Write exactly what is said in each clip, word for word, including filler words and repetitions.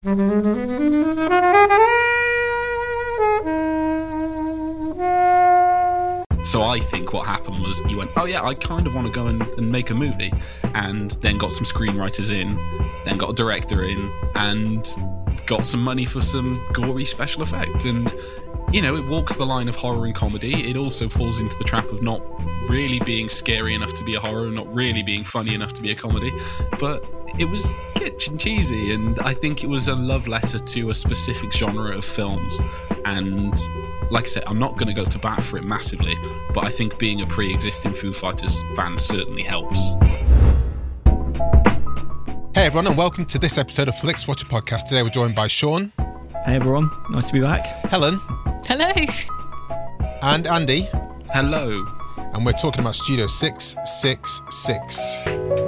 So I think what happened was you went, oh yeah, I kind of want to go and, and make a movie, and then got some screenwriters in, then got a director in, and got some money for some gory special effects. And, you know, it walks the line of horror and comedy. It also falls into the trap of not really being scary enough to be a horror, not really being funny enough to be a comedy. But it was kitchen cheesy, and I think it was a love letter to a specific genre of films. And like I said, I'm not going to go to bat for it massively, but I think being a pre-existing Foo Fighters fan certainly helps. Hey everyone, and welcome to this episode of Flix Watcher Podcast. Today we're joined by Sean. Hey everyone, nice to be back. Helen. Hello. And Andy. Hello. And we're talking about Studio six six six.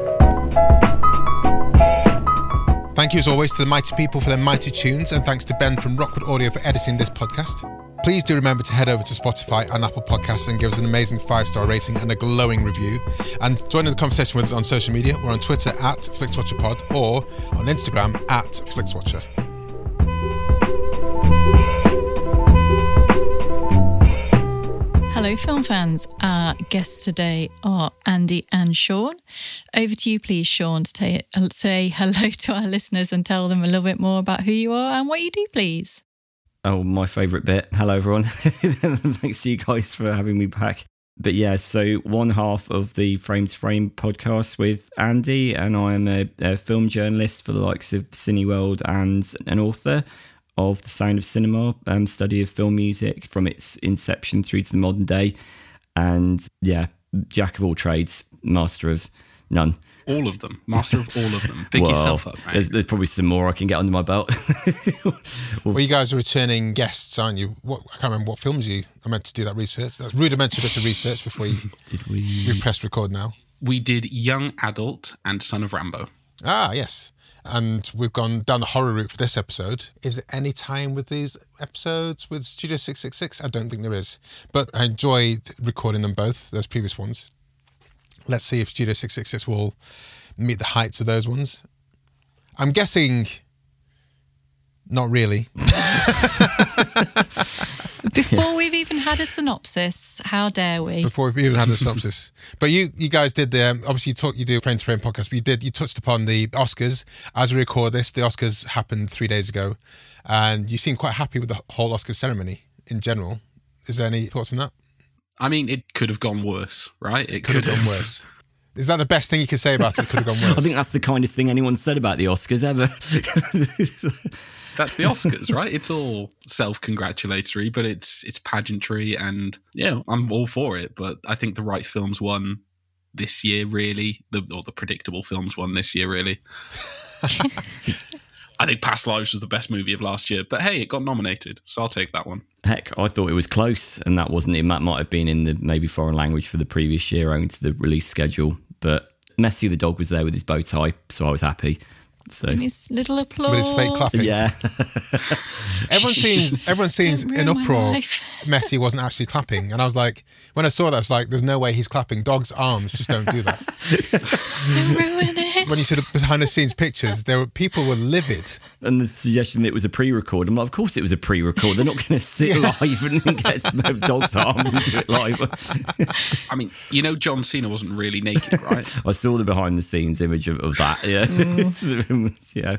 Thank you as always to the mighty people for their mighty tunes, and thanks to Ben from Rockwood Audio for editing this podcast. Please do remember to head over to Spotify and Apple Podcasts and give us an amazing five-star rating and a glowing review. And join in the conversation with us on social media. We're on Twitter at FlixWatcherPod or on Instagram at FlixWatcher. Hello, film fans. Our guests today are Andy and Sean. Over to you, please, Sean, to t- say hello to our listeners and tell them a little bit more about who you are and what you do, please. Oh, my favourite bit. Hello, everyone. Thanks to you guys for having me back. But yeah, so one half of the Frame to Frame podcast with Andy, and I am a, a film journalist for the likes of Cineworld and an author of The Sound of Cinema, um, study of film music from its inception through to the modern day. And yeah, jack of all trades, master of none. All of them. Master of all of them. Pick well, yourself up, mate. There's, there's probably some more I can get under my belt. Well, you guys are returning guests, aren't you? What, I can't remember what films you... I meant to do that research. That's rudimentary bit of research before you... Did we... We pressed record now. We did Young Adult and Son of Rambo. Ah, yes. And we've gone down the horror route for this episode. Is there any time with these episodes with Studio six six six? I don't think there is. But I enjoyed recording them both, those previous ones. Let's see if Studio six six six will meet the heights of those ones. I'm guessing not really. Before we've even had a synopsis, how dare we? Before we've even had a synopsis. But you you guys did the, um, obviously you talk, you do a Frame to Frame podcast, but you did, you touched upon the Oscars. As we record this, the Oscars happened three days ago, and you seem quite happy with the whole Oscar ceremony in general. Is there any thoughts on that? I mean, it could have gone worse, right? It could, could have gone worse. Is that the best thing you can say about it? It could have gone worse. I think that's the kindest thing anyone's said about the Oscars ever. That's the Oscars, right? It's all self-congratulatory, but it's it's pageantry, and yeah, I'm all for it. But I think the right films won this year, really. The, or the predictable films won this year, really. I think Past Lives was the best movie of last year, but hey, it got nominated, so I'll take that one. Heck, I thought it was close, and that wasn't it. That might have been in the maybe foreign language for the previous year, owing to the release schedule. But Messi the dog was there with his bow tie, so I was happy. So his little applause. With his fake clapping. Yeah. everyone seems everyone seems in uproar Messi wasn't actually clapping. And I was like, when I saw that, I was like, there's no way he's clapping. Dogs' arms just don't do that. Don't ruin it. When you see the behind the scenes pictures, there were people were livid. And the suggestion that it was a pre-record, I'm like, of course it was a pre-record. They're not going to sit yeah. live and get some dogs' arms and do it live. I mean, you know, John Cena wasn't really naked, right? I saw the behind the scenes image of, of that. Yeah. Mm. Yeah.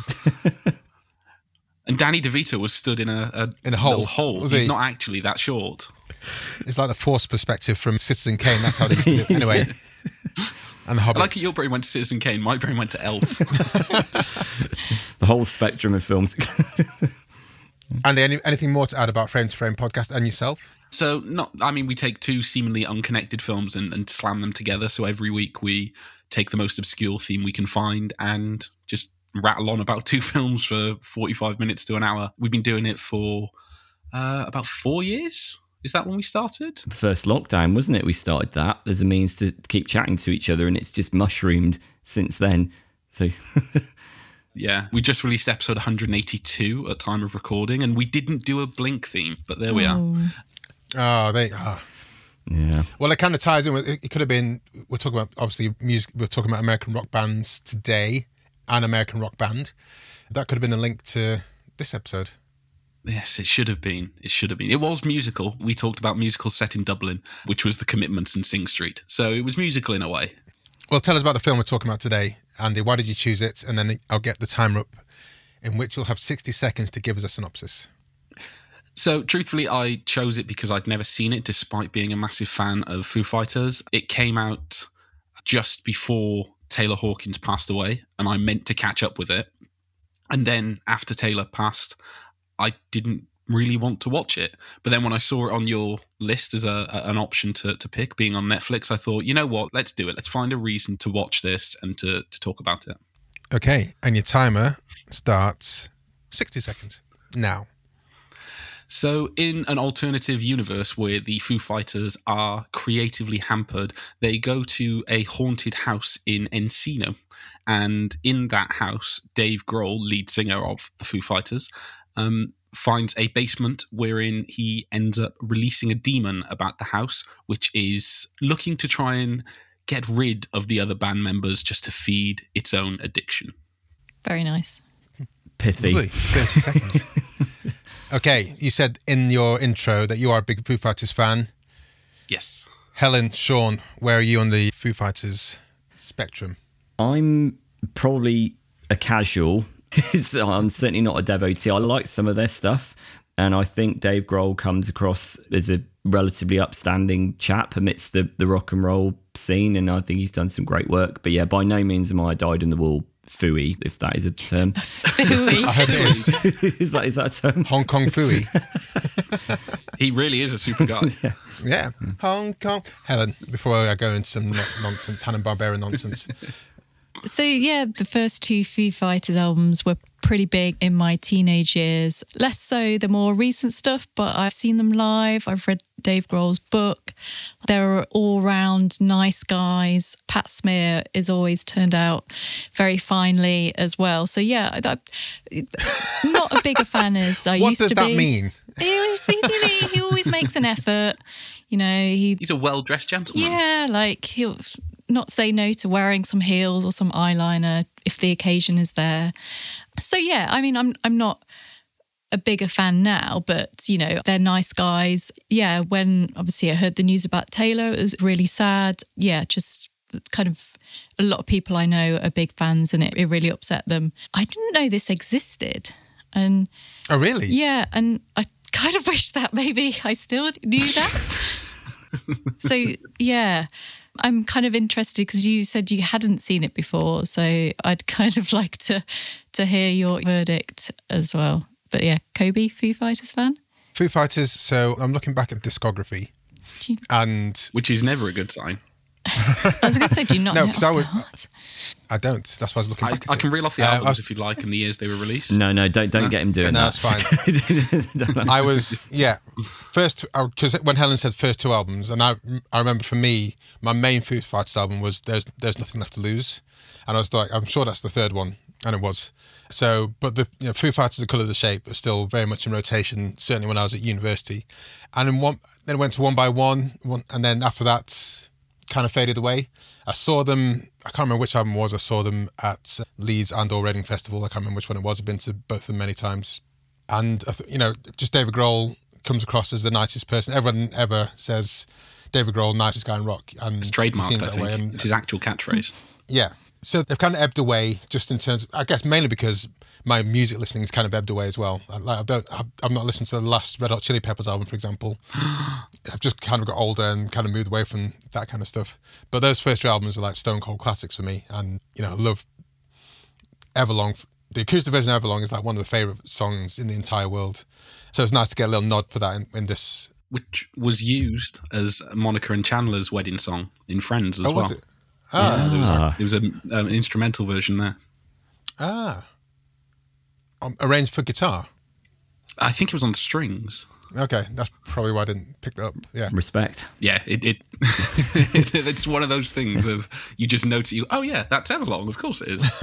And Danny DeVito was stood in a, a, in a hole. little hole. Was He's he? not actually that short. It's like the Force perspective from Citizen Kane. That's how they used to do it. Anyway. And the Hobbits. I like that your brain went to Citizen Kane. My brain went to Elf. The whole spectrum of films. Andy, any, anything more to add about Frame to Frame podcast and yourself? So, not. I mean, we take two seemingly unconnected films and, and slam them together. So every week we take the most obscure theme we can find and just rattle on about two films for forty-five minutes to an hour. We've been doing it for uh, about four years. Is that when we started? First lockdown, wasn't it? We started that. There's a means to keep chatting to each other, and it's just mushroomed since then. So... Yeah, we just released episode one hundred eighty-two at time of recording, and we didn't do a Blink theme, but there we Oh. are. Oh, they are. Yeah. Well, it kind of ties in with, it could have been, we're talking about, obviously, music, we're talking about American rock bands today, an American rock band. That could have been a link to this episode. Yes, it should have been. It should have been. It was musical. We talked about musicals set in Dublin, which was The Commitments and Sing Street. So it was musical in a way. Well, tell us about the film we're talking about today. Andy, why did you choose it? And then I'll get the timer up, in which you'll have sixty seconds to give us a synopsis. So, truthfully, I chose it because I'd never seen it, despite being a massive fan of Foo Fighters. It came out just before Taylor Hawkins passed away, and I meant to catch up with it. And then after Taylor passed, I didn't really want to watch it. But then when I saw it on your list as a, a, an option to, to pick, being on Netflix, I thought, you know what, let's do it. Let's find a reason to watch this and to, to talk about it. Okay, and your timer starts sixty seconds now. So in an alternative universe where the Foo Fighters are creatively hampered, they go to a haunted house in Encino. And in that house, Dave Grohl, lead singer of the Foo Fighters, um, finds a basement wherein he ends up releasing a demon about the house, which is looking to try and get rid of the other band members just to feed its own addiction. Very nice. Pithy. Lovely. thirty seconds. Okay, you said in your intro that you are a big Foo Fighters fan. Yes. Helen, Sean, where are you on the Foo Fighters spectrum? I'm probably a casual. So I'm certainly not a devotee. I like some of their stuff, and I think Dave Grohl comes across as a relatively upstanding chap amidst the, the rock and roll scene, and I think he's done some great work. But yeah, by no means am I dyed in the wool Fooey, if that is a term. Fooey. I hope it is. is that is that a term? Hong Kong Fooey. He really is a super guy. Yeah. Yeah, Hong Kong. Helen, before I go into some no- nonsense, Hanna-Barbera nonsense. So yeah, the first two Foo Fighters albums were pretty big in my teenage years. Less so the more recent stuff, but I've seen them live. I've read Dave Grohl's book. They're all-round nice guys. Pat Smear is always turned out very finely as well. So yeah, I, I'm not a bigger fan as I What used does to that be. mean? He always, he, he, he always makes an effort. You know, he He's a well-dressed gentleman. yeah, like he'll not say no to wearing some heels or some eyeliner if the occasion is there. So yeah, I mean, I'm I'm not a bigger fan now, but you know, they're nice guys. Yeah, when obviously I heard the news about Taylor, it was really sad. Yeah, just kind of a lot of people I know are big fans, and it, it really upset them. I didn't know this existed, and Oh, really? yeah, and I kind of wish that maybe I still knew that. So yeah, I'm kind of interested because you said you hadn't seen it before, so I'd kind of like to to hear your verdict as well. But yeah, Kobe, Foo Fighters fan? Foo Fighters, so I'm looking back at discography, Do you, and Which is never a good sign. I was going to say, do you not No, know? 'cause I was- What? I don't. That's why I was looking I, back at I it. can reel off the Uh, I albums was- if you like and the years they were released. No, no, don't don't No? get him doing No, that. that's fine. I was, yeah, first, because when Helen said first two albums, and I I remember for me, my main Foo Fighters album was There's There's Nothing Left to Lose. And I was like, I'm sure that's the third one. And it was. So, but the you know, Foo Fighters, The Colour of the Shape, was still very much in rotation, certainly when I was at university. And then, one, then it went to One by One, one, and then after that, kind of faded away. I saw them, I can't remember which album it was, I saw them at Leeds and or Reading Festival. I can't remember which one it was. I've been to both of them many times. And, I th- you know, just David Grohl comes across as the nicest person. Everyone ever says David Grohl, nicest guy in rock. And It's he trademarked, seems I that think. way. And, It's his actual catchphrase. yeah. So they've kind of ebbed away just in terms of, I guess mainly because my music listening has kind of ebbed away as well. I, like, I don't, I've, I've not listened to the last Red Hot Chili Peppers album, for example. I've just kind of got older and kind of moved away from that kind of stuff. But those first three albums are like stone cold classics for me. And, you know, I love Everlong. The acoustic version of Everlong is like one of the favourite songs in the entire world. So it's nice to get a little nod for that in, in this. Which was used as Monica and Chandler's wedding song in Friends as Oh, well. was it? Ah. Yeah, there was, Ah. there was an um, instrumental version there. Ah. Um, arranged for guitar. I think it was on the strings. Okay, that's probably why I didn't pick that up. Yeah. Respect. Yeah, it, it it's one of those things of you just notice you. Oh yeah, that's Everlong. Of course it is.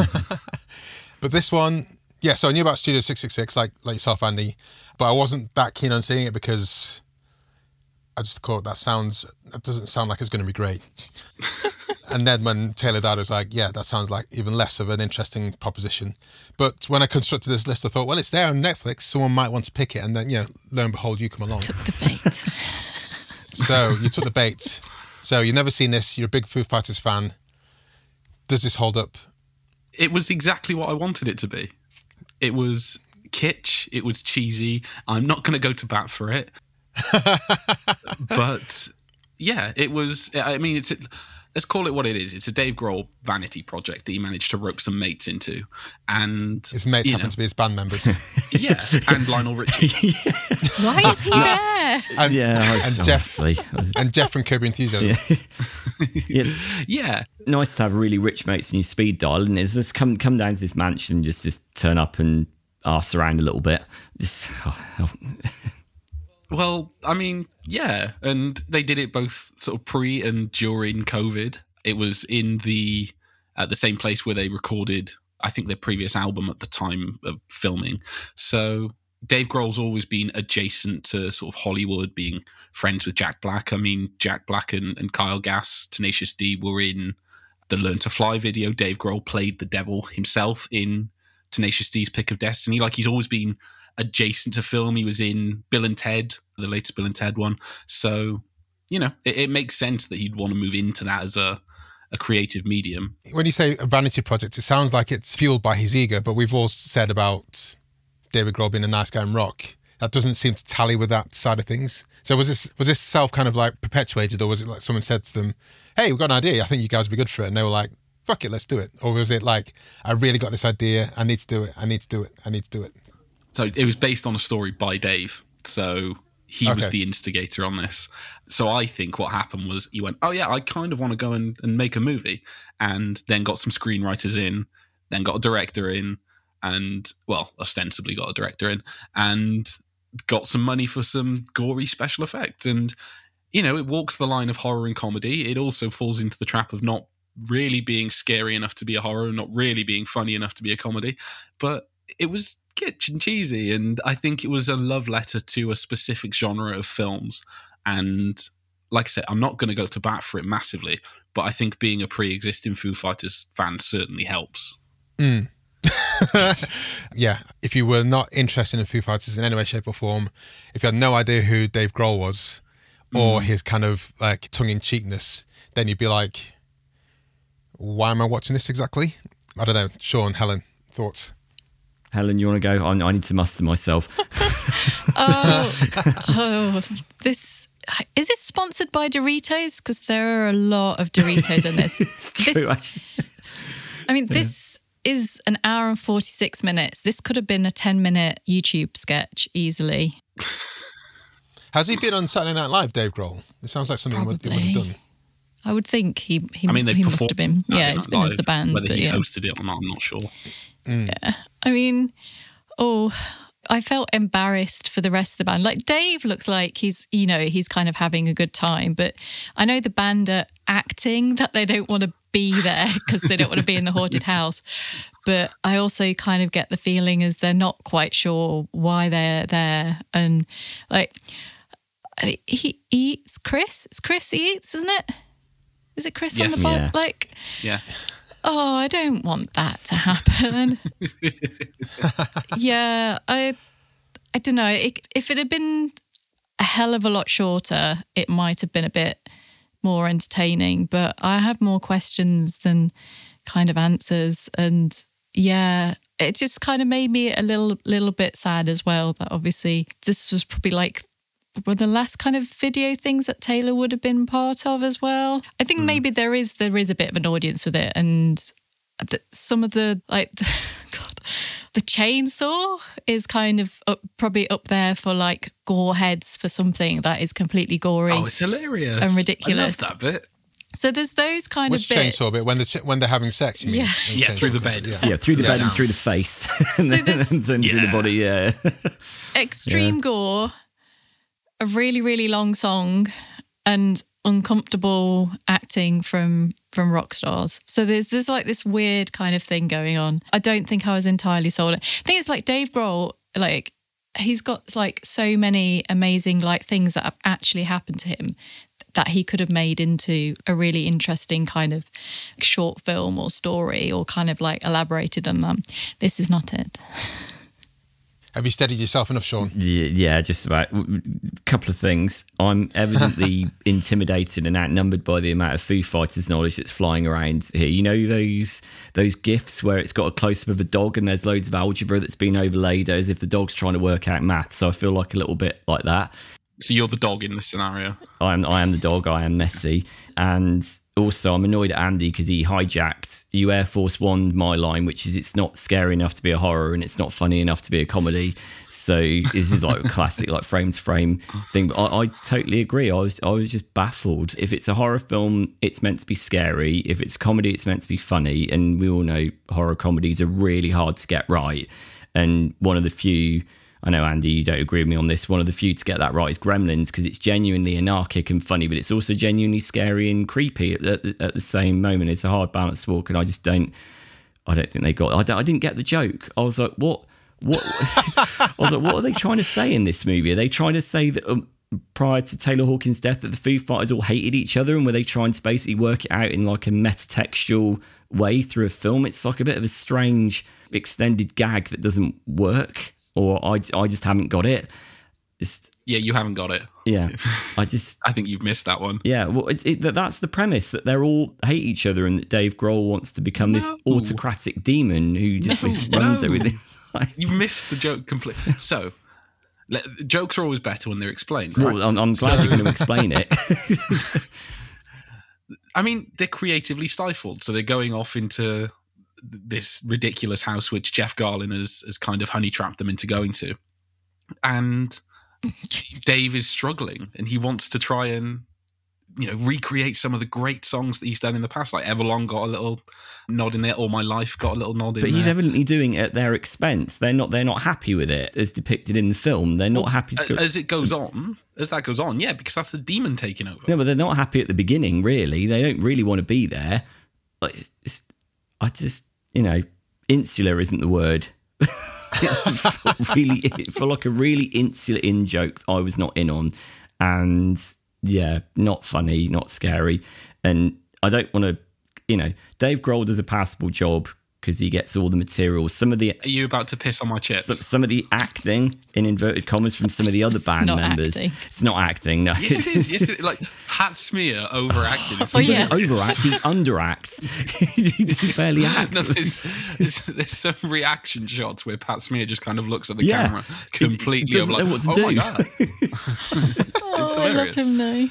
But this one, yeah, so I knew about Studio six six six, like like yourself, Andy, but I wasn't that keen on seeing it because I just thought that sounds, that doesn't sound like it's going to be great. And then when Taylor died, I was like, yeah, that sounds like even less of an interesting proposition. But when I constructed this list, I thought, well, it's there on Netflix. Someone might want to pick it. And then, you know, lo and behold, you come along. Took the bait. So you took the bait. So you've never seen this. You're a big Foo Fighters fan. Does this hold up? It was exactly what I wanted it to be. It was kitsch. It was cheesy. I'm not going to go to bat for it. But yeah, it was, I mean, it's... Let's call it what it is. It's a Dave Grohl vanity project that he managed to rope some mates into. And his mates happen know, to be his band members. Yeah, and Lionel Richie. Why is he there? And, yeah, and Jeff and Jeff from Curb Your Enthusiasm. Yeah. Yes. Yeah. Nice to have really rich mates in your speed dial, and it's just come come down to this mansion, just just turn up and arse around a little bit. Just oh, Well, I mean, yeah, and they did it both sort of pre and during COVID. It was in the at the same place where they recorded, I think, their previous album at the time of filming. So Dave Grohl's always been adjacent to sort of Hollywood, being friends with Jack Black. I mean, Jack Black and, and Kyle Gass, Tenacious D, were in the Learn to Fly video. Dave Grohl played the devil himself in Tenacious D's Pick of Destiny. Like, he's always been adjacent to film. He was in Bill and Ted, the latest Bill and Ted one. So, you know, it, it makes sense that he'd want to move into that as a, a creative medium. When you say a vanity project, it sounds like it's fueled by his ego, but we've all said about David Grohl being a nice guy in rock. That doesn't seem to tally with that side of things. So was this was this self kind of like perpetuated, or was it like someone said to them, hey, we've got an idea, I think you guys would be good for it, and they were like, fuck it, let's do it? Or was it like, I really got this idea, I need to do it, I need to do it, I need to do it? So it was based on a story by Dave. So he okay. was the instigator on this. So I think what happened was he went, oh yeah, I kind of want to go and, and make a movie. And then got some screenwriters in, then got a director in, and, well, ostensibly got a director in, and got some money for some gory special effects. And, you know, it walks the line of horror and comedy. It also falls into the trap of not really being scary enough to be a horror, not really being funny enough to be a comedy. But it was kitsch and cheesy, and I think it was a love letter to a specific genre of films. And like I said, I'm not going to go to bat for it massively, but I think being a pre-existing Foo Fighters fan certainly helps. Mm. Yeah, if you were not interested in Foo Fighters in any way, shape or form, if you had no idea who Dave Grohl was or mm. his kind of like tongue-in-cheekness, then you'd be like, why am I watching this exactly? I don't know. Sean, Helen, thoughts? Helen, you want to go? I, I need to muster myself. oh, oh, this is it sponsored by Doritos? Because there are a lot of Doritos in this. True, this I mean, this yeah. is an hour and forty-six minutes. This could have been a ten-minute YouTube sketch easily. Has he been on Saturday Night Live, Dave Grohl? It sounds like something Probably. he would have done. I would think he he, I mean, he must have been. Yeah, it's been live. as the band. Whether he's yeah. hosted it or not, I'm not sure. Mm. Yeah. I mean, oh, I felt embarrassed for the rest of the band. Like, Dave looks like he's, you know, he's kind of having a good time. But I know the band are acting that they don't want to be there because they don't want to be in the haunted house. But I also kind of get the feeling as they're not quite sure why they're there. And like, he eats Chris. It's Chris he eats, isn't it? Is it Chris yes. on the bottom? Yeah. Like, yeah. Oh, I don't want that to happen. yeah, I, I don't know. It, if it had been a hell of a lot shorter, it might have been a bit more entertaining. But I have more questions than kind of answers, and yeah, it just kind of made me a little, little bit sad as well. That obviously this was probably like were the last kind of video things that Taylor would have been part of as well. I think mm. maybe there is there is a bit of an audience with it, and the, some of the like the, God, the chainsaw is kind of up, probably up there for like gore heads for something that is completely gory. Oh, it's hilarious and ridiculous. I love that bit. So there's those kind Which of bits. chainsaw bit? When, the ch- when they're having sex, you mean? Yeah, yeah through the bed. Yeah, yeah through the yeah. bed and through the face. and so then, and then yeah. through the body, yeah. Extreme yeah. gore, a really, really long song, and uncomfortable acting from from rock stars. So there's there's like this weird kind of thing going on. I don't think I was entirely sold. I think it's like Dave Grohl, like he's got like so many amazing like things that have actually happened to him that he could have made into a really interesting kind of short film or story, or kind of like elaborated on them. This is not it. Have you steadied yourself enough, Sean? Yeah, yeah, just about. A couple of things. I'm evidently intimidated and outnumbered by the amount of Foo Fighters knowledge that's flying around here. You know those those GIFs where it's got a close-up of a dog and there's loads of algebra that's been overlaid as if the dog's trying to work out maths. So I feel like a little bit like that. So you're the dog in this scenario. I am I am the dog, I am messy. And also I'm annoyed at Andy because he hijacked You Air Force One my line, which is it's not scary enough to be a horror and it's not funny enough to be a comedy. So this is like a classic like frame to frame thing. But I, I totally agree. I was I was just baffled. If it's a horror film, it's meant to be scary. If it's a comedy, it's meant to be funny. And we all know horror comedies are really hard to get right. And one of the few, I know, Andy, you don't agree with me on this, one of the few to get that right is Gremlins, because it's genuinely anarchic and funny, but it's also genuinely scary and creepy at the, at the same moment. It's a hard balance to walk, and I just don't, I don't think they got, I, don't, I didn't get the joke. I was like, what, what, I was like, what are they trying to say in this movie? Are they trying to say that um, prior to Taylor Hawkins' death that the Foo Fighters all hated each other, and were they trying to basically work it out in like a metatextual way through a film? It's like a bit of a strange extended gag that doesn't work. Or I, I just haven't got it. It's, yeah, you haven't got it. Yeah, I just... I think you've missed that one. Yeah, well, it, it, that's the premise, that they're all hate each other and that Dave Grohl wants to become no. this autocratic demon who just no. runs no. everything. You've missed the joke completely. So, let, jokes are always better when they're explained, right? Well, I'm, I'm glad so, you're going to explain it. I mean, they're creatively stifled, so they're going off into this ridiculous house which Jeff Garlin has, has kind of honey trapped them into going to, and Dave is struggling and he wants to try and, you know, recreate some of the great songs that he's done in the past. Like Everlong got a little nod in there, All My Life got a little nod in but there. But he's evidently doing it at their expense. They're not they're not happy with it as depicted in the film. They're not well, happy to... as it goes on as that goes on yeah, because that's the demon taking over. No, but they're not happy at the beginning, really. They don't really want to be there. Like, it's, I just, you know, insular isn't the word. really, for like a really insular in joke I was not in on, and yeah, not funny, not scary, and I don't want to, you know, Dave Grohl does a passable job because he gets all the materials. Some of the Are you about to piss on my chips? Some, some of the acting, in inverted commas, from some of the other band not members. Acting. It's not acting, no. Yes, it is. Yes, it is. Like Pat Smear overacted. Oh, He yeah. doesn't overact, he underacts. He doesn't barely act. No, there's, there's, there's some reaction shots where Pat Smear just kind of looks at the Yeah. camera completely. He doesn't like, know what to oh do. my god! Oh, It's I love hilarious. him though.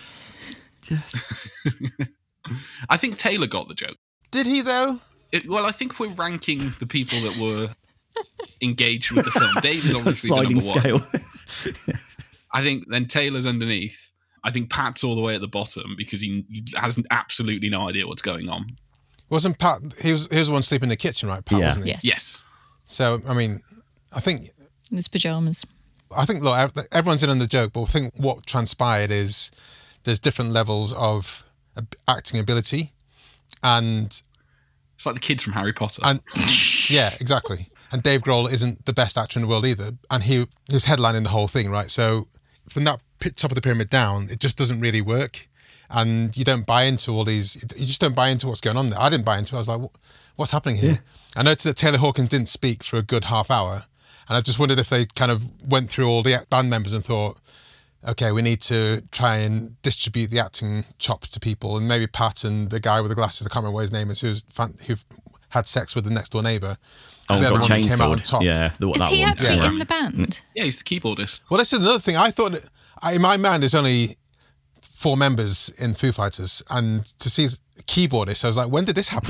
Just, I think Taylor got the joke. Did he, though? It, well, I think if we're ranking the people that were engaged with the film, Dave is obviously the sliding number one. scale. I think then Taylor's underneath. I think Pat's all the way at the bottom because he has absolutely no idea what's going on. Wasn't Pat, he was, he was the one sleeping in the kitchen, right, Pat, Yeah. wasn't he? Yes. Yes. So, I mean, I think, In his pajamas. I think, look, ev- everyone's in on the joke, but I think what transpired is there's different levels of ab- acting ability, and It's like the kids from Harry Potter. And yeah, exactly. And Dave Grohl isn't the best actor in the world either. And he, he was headlining the whole thing, right? So from that p- top of the pyramid down, it just doesn't really work. And you don't buy into all these, you just don't buy into what's going on there. I didn't buy into it. I was like, what's happening here? Yeah. I noticed that Taylor Hawkins didn't speak for a good half hour. And I just wondered if they kind of went through all the band members and thought, okay, we need to try and distribute the acting chops to people. And maybe Pat and the guy with the glasses, I can't remember what his name is, who's fan, who had sex with the next door neighbour. Oh, They're the got ones that came out on chainsawed. top. Yeah, the, Is that he one. actually yeah. in the band? yeah, he's the keyboardist. Well, this is another thing. I thought, that, I, in my mind, there's only four members in Foo Fighters. And to see keyboardist, I was like, when did this happen?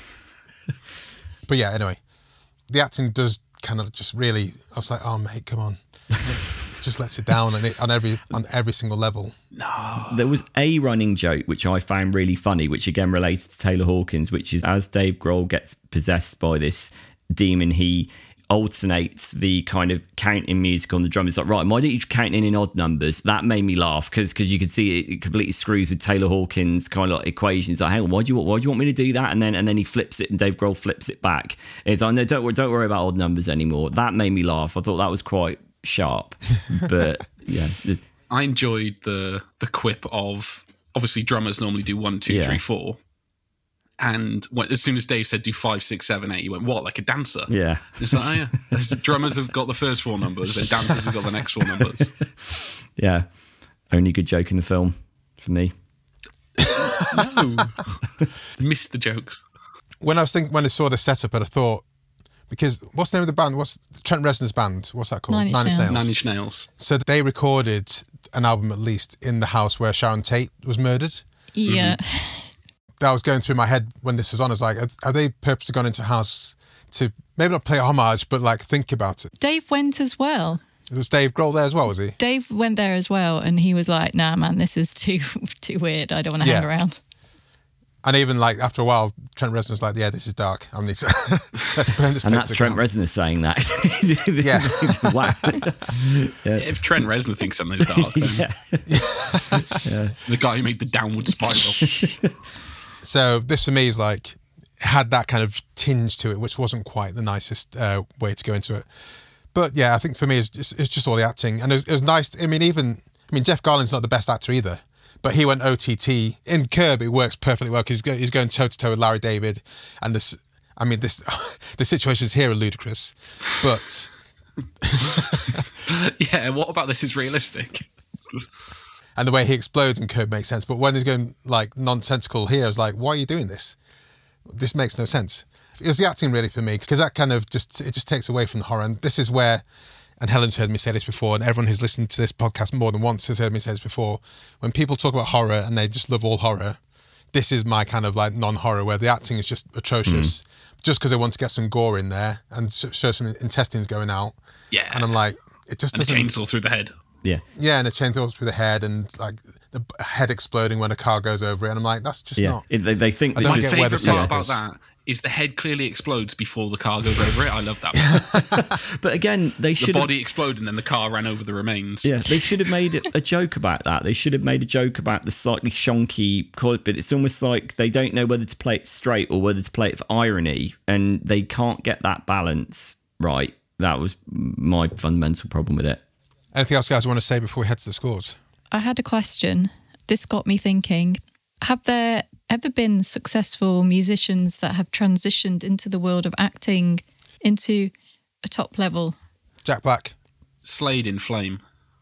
But yeah, anyway, the acting does kind of just really, I was like, oh, mate, come on. Just lets it down on, it, on every on every single level. No. There was a running joke which I found really funny, which again related to Taylor Hawkins, which is as Dave Grohl gets possessed by this demon, he alternates the kind of counting music on the drum. It's like, right, why don't you count in in odd numbers? That made me laugh because because you can see it, it completely screws with Taylor Hawkins' kind of like equations. Like, hang on, why do you want why do you want me to do that? And then and then he flips it, and Dave Grohl flips it back. And it's like, no, don't worry, don't worry about odd numbers anymore. That made me laugh. I thought that was quite sharp, but yeah. I enjoyed the the quip of obviously drummers normally do one, two, Yeah. three, four. And when, as soon as Dave said do five, six, seven, eight, you went, what, like a dancer? Yeah. It's like, oh yeah. There's- drummers have got the first four numbers, and dancers have got the next four numbers. Yeah. Only good joke in the film for me. No. Missed the jokes. When I was thinking, when I saw the setup, I thought, because what's the name of the band? What's Trent Reznor's band? What's that called? Nine Inch Nails. Nine Inch Nails. So they recorded an album at least in the house where Sharon Tate was murdered. Yeah. That was going through my head when this was on. I was like, are, are they purposely gone into a house to maybe not play homage, but like think about it? Dave went as well. It was Dave Grohl there as well, was he? Dave went there as well, and he was like, nah, man, this is too too weird. I don't want to hang Yeah. around. And even like after a while, Trent Reznor's like, yeah, this is dark. I need to let's burn this And place that's to Trent ground. Reznor saying that. Yeah. Wow. If Trent Reznor thinks something's dark, then Yeah. the guy who made the downward spiral. So this for me is like had that kind of tinge to it, which wasn't quite the nicest uh, way to go into it. But yeah, I think for me it's just, it's just all the acting, and it was, it was nice. I mean, even I mean Jeff Garlin's not the best actor either, but he went O T T in Curb. It works perfectly well because he's, go, he's going toe to toe with Larry David, and this. I mean, this the situations here are ludicrous, but Yeah, what about this is realistic? and the way he explodes in Curb makes sense. But when he's going like nonsensical here, I was like, why are you doing this? This makes no sense. It was the acting really for me, because that kind of just it just takes away from the horror. And this is where, and Helen's heard me say this before, and everyone who's listened to this podcast more than once has heard me say this before. When people talk about horror and they just love all horror, this is my kind of like non-horror where the acting is just atrocious, just because they want to get some gore in there and sh- show some intestines going out. Yeah. And I'm like, it just And a doesn't. chainsaw through the head. Yeah. Yeah, and a chainsaw through the head, and like the b- head exploding when a car goes over it. And I'm like, that's just Yeah. not. It, they, they think I that don't My get just, where the favourite part setup about is. that is the head clearly explodes before the car goes over it. I love that. but again, they The should have. body exploded and then the car ran over the remains. Yeah, they should have made it a joke about that. They should have made a joke about the slightly shonky chord, but it's almost like they don't know whether to play it straight or whether to play it for irony, and they can't get that balance right. That was my fundamental problem with it. Anything else, guys, you want to say before we head to the scores? I had a question. This got me thinking. Have there ever been successful musicians that have transitioned into the world of acting into a top level? Jack Black. Slade in Flame.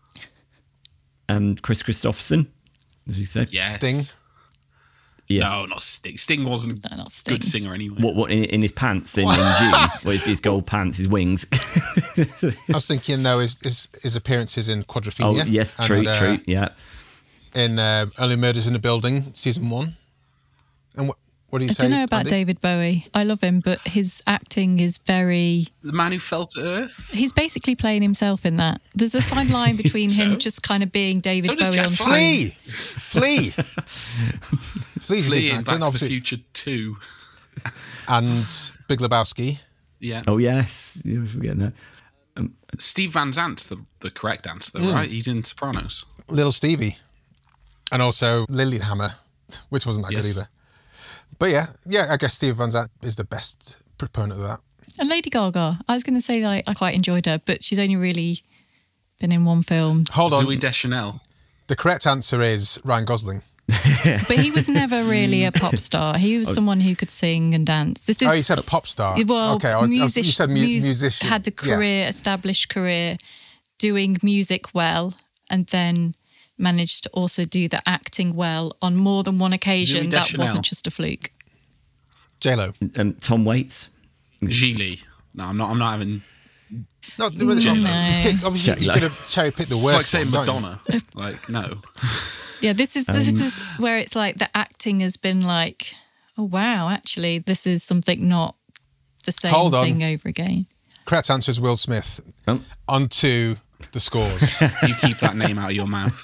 Um, Chris Christopherson, as we said. Yes. Sting. Yeah. No, not Sting. Sting wasn't No, not a Sting. good singer anyway. What? What in, in his pants in, in June? What is his gold pants? His wings. I was thinking, no, his, his, his appearances in Oh Quadrophenia. yes, and, true, uh, true. Yeah. In uh, Only Murders in the Building, season one. And what, what do you I say? don't know about Andy? David Bowie. I love him, but his acting is very... The Man Who Fell to Earth. He's basically playing himself in that. There's a fine line between So? him just kind of being David So does Bowie Jack on Black. screen. Flee! Flee! Flea's a Flea decent in actor, Back to the obviously. Future two. And Big Lebowski. Yeah. Oh yes, you was forgetting that. Steve Van Zant's the, the correct answer, though, Hmm. right? He's in Sopranos. Little Stevie. And also Lilyhammer, which wasn't that Yes. good either. But yeah, yeah, I guess Steve Van Zandt is the best proponent of that. And Lady Gaga. I was going to say like I quite enjoyed her, but she's only really been in one film. Hold on. Zooey Deschanel. The correct answer is Ryan Gosling. But he was never really a pop star. He was someone who could sing and dance. This is Oh, you said a pop star. well, okay, I was, I was, music, you said mu- mus- musician. had a Yeah. career, established career, doing music well, and then managed to also do the acting well on more than one occasion. Zooey That Deschanel. wasn't just a fluke. J-Lo. Um, Tom Waits. Gigli. No, I'm not. I'm not having. No, no. No. You picked, obviously, you J-Lo. could have cherry picked the It's like worst saying ones, aren't you? Madonna. Like no. Yeah, this is this Um, is where it's like the acting has been like, oh wow, actually this is something not the same Hold on. thing over again. Correct answer is Will Smith. Oh. On to the scores. You keep that name out of your mouth.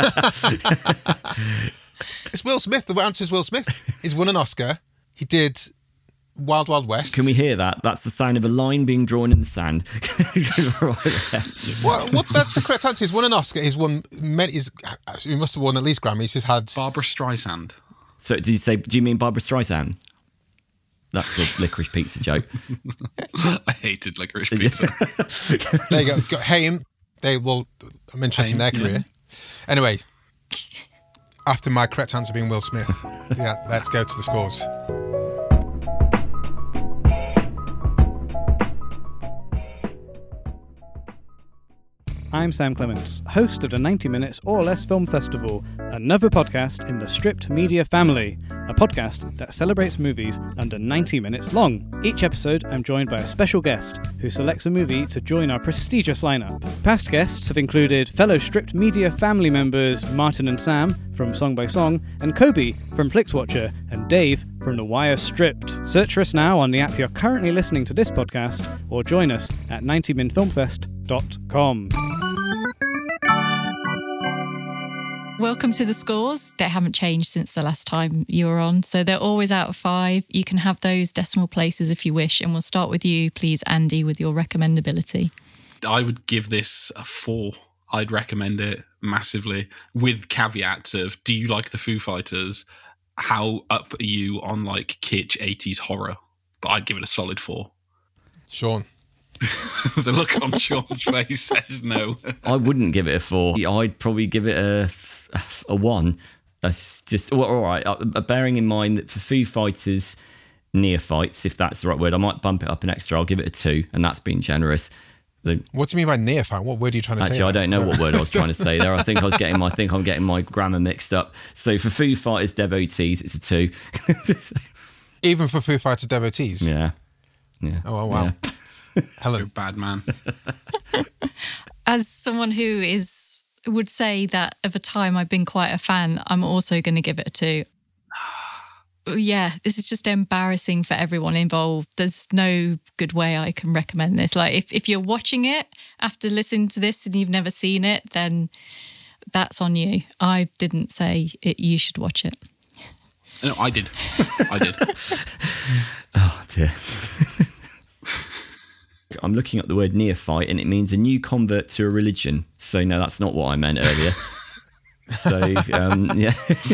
It's Will Smith. The answer is Will Smith. He's won an Oscar. He did Wild Wild West. Can we hear that? That's the sound of a line being drawn in the sand. Right there. What, what, that's the correct answer. He's won an Oscar. He's won many. He's, he must have won at least Grammys. He's had. Barbara Streisand. So, did you say? Do you mean Barbara Streisand? That's a licorice pizza joke. I hated licorice pizza. There you go. Got Haim. They will. I'm interested in their Haim, yeah. career. Anyway, After my correct answer being Will Smith. Yeah, let's go to the scores. I'm Sam Clements, host of the ninety Minutes or Less Film Festival, another podcast in the Stripped Media family, a podcast that celebrates movies under ninety minutes long. Each episode, I'm joined by a special guest who selects a movie to join our prestigious lineup. Past guests have included fellow Stripped Media family members Martin and Sam from Song by Song, and Kobe from Flixwatcher, and Dave from The Wire Stripped. Search for us now on the app you're currently listening to this podcast, or join us at ninety min film fest dot com. Welcome to the scores. They haven't changed since the last time you were on, so they're always out of five. You can have those decimal places if you wish, and we'll start with you, please, Andy, with your recommendability. I would give this a four. I'd recommend it massively, with caveats of, do you like the Foo Fighters? How up are you on like kitsch eighties horror? But I'd give it a solid four. Sean. The look on Sean's face says no. I wouldn't give it a four. I'd probably give it a a one. That's just well, all right. Uh, bearing in mind that for Foo Fighters neophytes, if that's the right word, I might bump it up an extra. I'll give it a two, and that's being generous. The, what do you mean by neophyte? What word are you trying to actually, say? Actually, I don't know what word I was trying to say there. I think I was getting my I think I'm getting my grammar mixed up. So for Foo Fighters devotees, it's a two. Even for Foo Fighters devotees? Yeah. Yeah. Oh, wow. Yeah. Hello, You're a bad man. As someone who is would say that of a time I've been quite a fan, I'm also going to give it a two. Yeah, this is just embarrassing for everyone involved. There's no good way I can recommend this. Like, if, if you're watching it after listening to this and you've never seen it, then that's on you. I didn't say it, you should watch it. No, I did. I did. Oh, dear. I'm looking at the word neophyte, and it means a new convert to a religion. So, no, that's not what I meant earlier. So, um, yeah.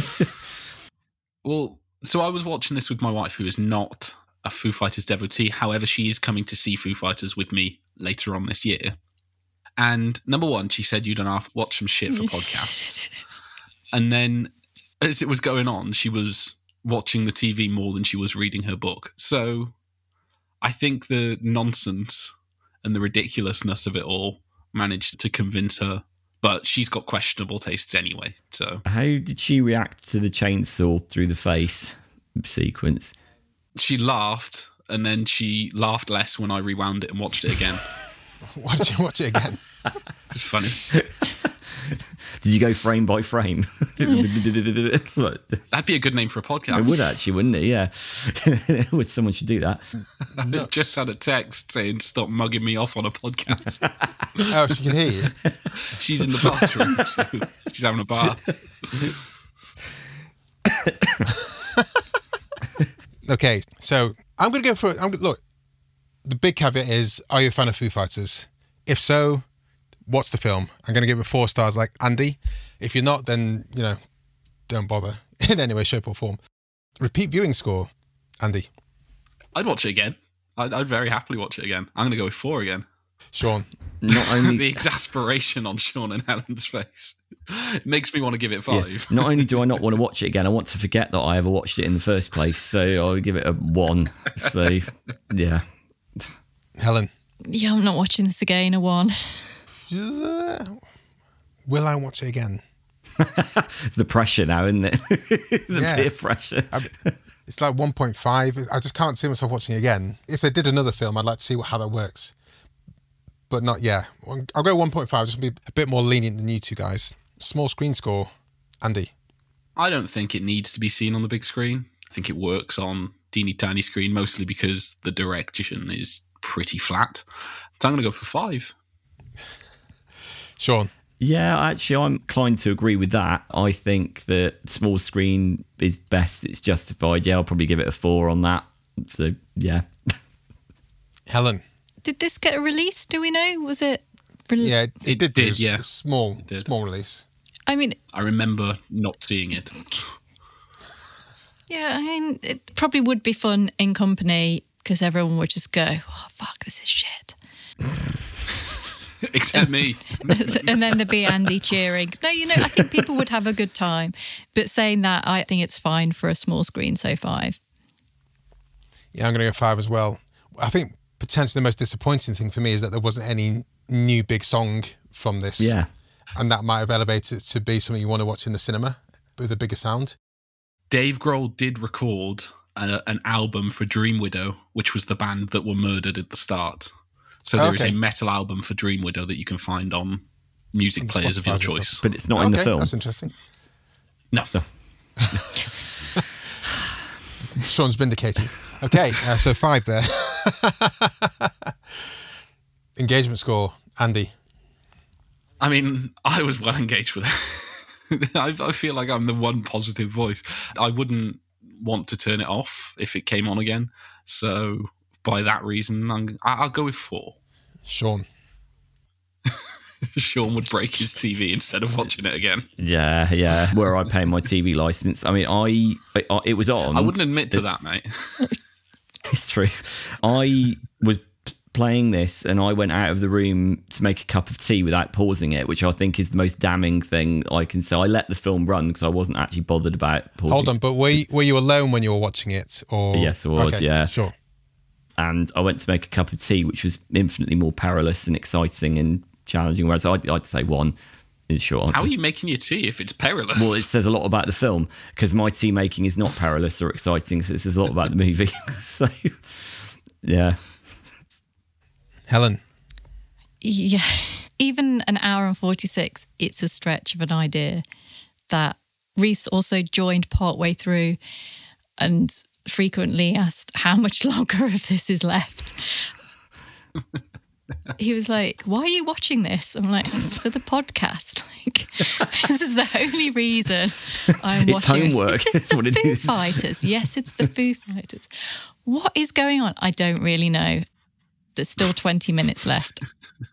Well, so I was watching this with my wife, who is not a Foo Fighters devotee. However, she is coming to see Foo Fighters with me later on this year. And number one, she said, you don't have to watch some shit for podcasts. And then as it was going on, she was watching the T V more than she was reading her book. So I think the nonsense and the ridiculousness of it all managed to convince her. But she's got questionable tastes anyway, so... How did she react to the chainsaw through the face sequence? She laughed, and then she laughed less when I rewound it and watched it again. Why did you watch it again? It's funny. Did you go frame by frame? That'd be a good name for a podcast. It would actually, wouldn't it? Yeah. Someone should do that. I just had a text saying, stop mugging me off on a podcast. Oh, she can hear you? She's in the bathroom, so she's having a bath. Okay, so I'm going to go for it. I'm, look, the big caveat is, are you a fan of Foo Fighters? If so, what's the film? I'm going to give it four stars like Andy. If you're not, then, you know, don't bother in any way, shape or form. Repeat viewing score, Andy. I'd watch it again. I'd, I'd very happily watch it again. I'm going to go with four again. Sean. Not only the exasperation on Sean and Helen's face it makes me want to give it five. Yeah, not only do I not want to watch it again, I want to forget that I ever watched it in the first place. So I'll give it a one. So, yeah. Helen. Yeah, I'm not watching this again, a one. Will I watch it again? It's the pressure now, isn't it? The yeah. peer pressure. I, it's like one point five. I just can't see myself watching it again. If they did another film, I'd like to see what, how that works. But not, yeah. I'll go one point five, just to be a bit more lenient than you two guys. Small screen score, Andy. I don't think it needs to be seen on the big screen. I think it works on teeny tiny screen, mostly because the direction is pretty flat. So I'm going to go for five. Sean. Yeah, actually, I'm inclined to agree with that. I think that small screen is best. It's justified. Yeah, I'll probably give it a four on that. So, yeah. Helen. Did this get a release? Do we know? Was it? Re- yeah, it, it did. did. Yeah, small, did. small release. I mean, I remember not seeing it. Yeah, I mean, it probably would be fun in company because everyone would just go, "Oh fuck, this is shit." Except me. And then there'd be Andy cheering. No, you know, I think people would have a good time. But saying that, I think it's fine for a small screen, so five. Yeah, I'm going to go five as well. I think potentially the most disappointing thing for me is that there wasn't any new big song from this. Yeah. And that might have elevated it to be something you want to watch in the cinema with a bigger sound. Dave Grohl did record an, an album for Dream Widow, which was the band that were murdered at the start. So there is Okay. a metal album for Dream Widow that you can find on music players of your Spotify and choice. stuff. But it's not in the Okay, film. That's interesting. No. Sean's vindicated. Okay, uh, so five there. Engagement score, Andy. I mean, I was well engaged with it. I, I feel like I'm the one positive voice. I wouldn't want to turn it off if it came on again. So by that reason, I'm, I'll go with four. Sean. Sean would break his T V instead of watching it again. Yeah, yeah. Where I pay my T V license. I mean, I, I it was on. I wouldn't admit to that, mate. It's true. I was playing this and I went out of the room to make a cup of tea without pausing it, which I think is the most damning thing I can say. I let the film run because I wasn't actually bothered about pausing. Hold on, but were you, were you alone when you were watching it? Or Yes, I was, Okay, yeah. Sure. And I went to make a cup of tea, which was infinitely more perilous and exciting and challenging. Whereas I'd, I'd say one is short answer. How are you making your tea if it's perilous? Well, it says a lot about the film because my tea making is not perilous or exciting, so it says a lot about the movie. So, yeah. Helen. Yeah. Even an hour and forty-six, it's a stretch of an idea that Reese also joined partway through and frequently asked how much longer of this is left. He was like, why are you watching this? I'm like, it's for the podcast. Like, this is the only reason I'm It's watching homework. this. Is this That's the what it Foo is. Fighters? Yes, it's the Foo Fighters. What is going on? I don't really know. There's still twenty minutes left.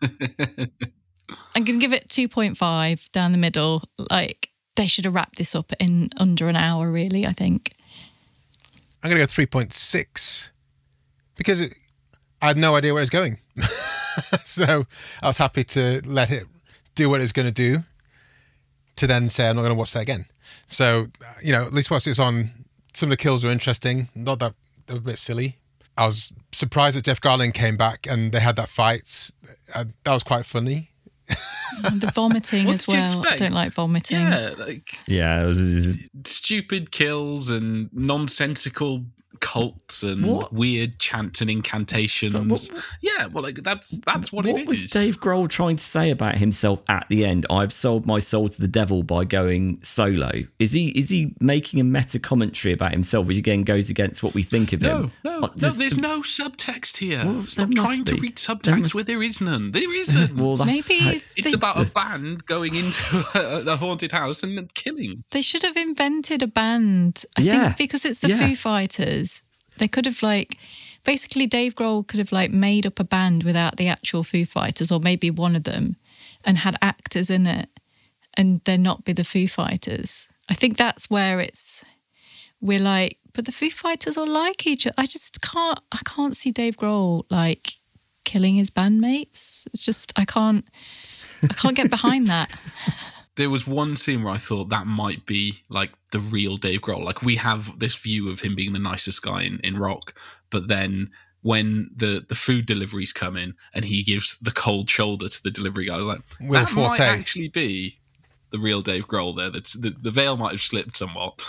I'm going to give it two point five down the middle. Like, they should have wrapped this up in under an hour, really, I think. I'm going to go three point six because it, I had no idea where it was going. So I was happy to let it do what it's going to do to then say I'm not going to watch that again. So, you know, at least whilst it's on, some of the kills were interesting. Not that they were a bit silly. I was surprised that Jeff Garlin came back and they had that fight. Uh, that was quite funny. And the vomiting What as did you well. I expect? don't like vomiting. Yeah, like Yeah, it was, stupid kills and nonsensical cults and What? weird chants and incantations. So what- yeah, well, like that's that's what, what it was is. Dave Grohl trying to say about himself at the end? I've sold my soul to the devil by going solo. Is he is he making a meta commentary about himself, which again goes against what we think of No, him? no, Uh, no. does- There's no subtext here. Well, Stop there must trying to be. read There subtext must- where there is none. There isn't. Well, that's Maybe how- It's they, about a band going into a, a haunted house and then killing. they should have invented a band. I Yeah. think because it's the Yeah. Foo Fighters. They could have like, basically Dave Grohl could have like made up a band without the actual Foo Fighters or maybe one of them and had actors in it and there not be the Foo Fighters. I think that's where it's, we're like, but the Foo Fighters all like each other. I just can't, I can't see Dave Grohl like killing his bandmates. It's just, I can't, I can't get behind that. There was one scene where I thought that might be like the real Dave Grohl. Like we have this view of him being the nicest guy in, in rock, but then when the, the food deliveries come in and he gives the cold shoulder to the delivery guy, I was like, Will that Forte. might actually be the real Dave Grohl there. That's the, the veil might have slipped somewhat.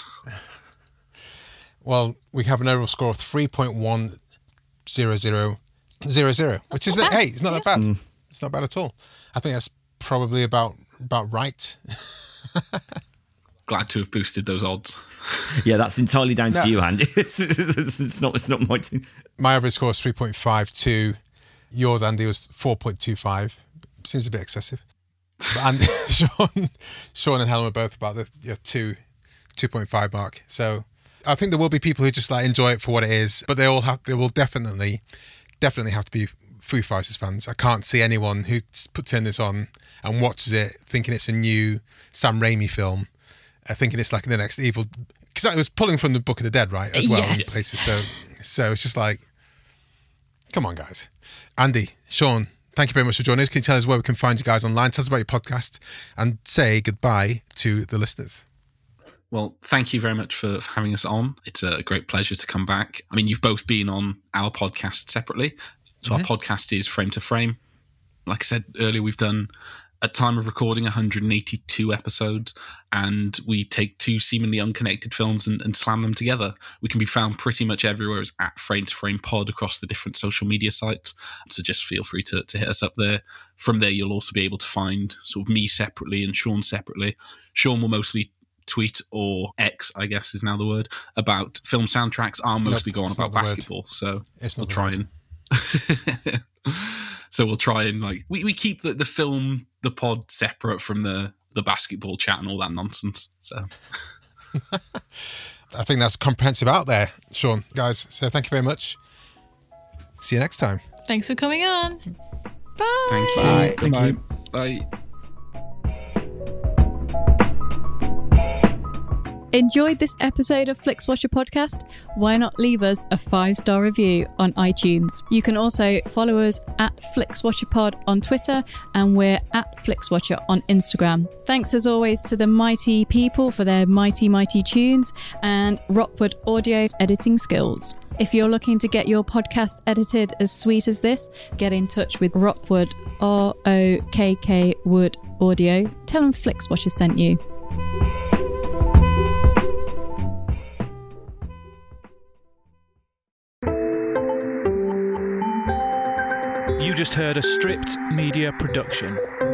Well, we have an overall score of three point one zero zero zero zero, which is, not bad. hey, it's not that bad. It's not bad at all. I think that's probably about about right. Glad to have boosted those odds. yeah, that's entirely down No. to you, Andy. it's, it's, it's not. It's not my. Team. My average score is three point five two. Yours, Andy, was four point two five. Seems a bit excessive. But Andy, Sean, Sean and Helen were both about the you know, two, two point five mark. So I think there will be people who just like enjoy it for what it is, but they all have. They will definitely, definitely have to be Foo Fighters fans. I can't see anyone who put turn this on and watches it thinking it's a new Sam Raimi film, uh, thinking it's like the next evil. Because it was pulling from the Book of the Dead, right? As well, in Yes. places. So, so it's just like, come on, guys. Andy, Sean, thank you very much for joining us. Can you tell us where we can find you guys online? Tell us about your podcast and say goodbye to the listeners. Well, thank you very much for, for having us on. It's a great pleasure to come back. I mean, you've both been on our podcast separately. So mm-hmm. our podcast is Frame to Frame. Like I said earlier, we've done, at time of recording, one hundred eighty-two episodes, and we take two seemingly unconnected films and, and slam them together. We can be found pretty much everywhere as at Frame to Frame Pod across the different social media sites. So just feel free to, to hit us up there. From there, you'll also be able to find sort of me separately and Sean separately. Sean will mostly tweet, or X, I guess is now the word, about film soundtracks. I'll mostly nope, go on about basketball. Word. So it's we'll try word. and... So we'll try and like we, we keep the, the film, the pod separate from the, the basketball chat and all that nonsense. So I think that's comprehensive out there, Sean. Guys, so thank you very much. See you next time. Thanks for coming on. Bye. Thank you. Bye. Thank Bye. you. Bye. Enjoyed this episode of FlixWatcher Podcast? Why not leave us a five-star review on iTunes? You can also follow us at FlixWatcherPod on Twitter, and we're at FlixWatcher on Instagram. Thanks as always to the mighty people for their mighty, mighty tunes, and Rockwood Audio's editing skills. If you're looking to get your podcast edited as sweet as this, get in touch with Rockwood, R O K K Wood Audio. Tell them FlixWatcher sent you. You just heard a Stripped Media production.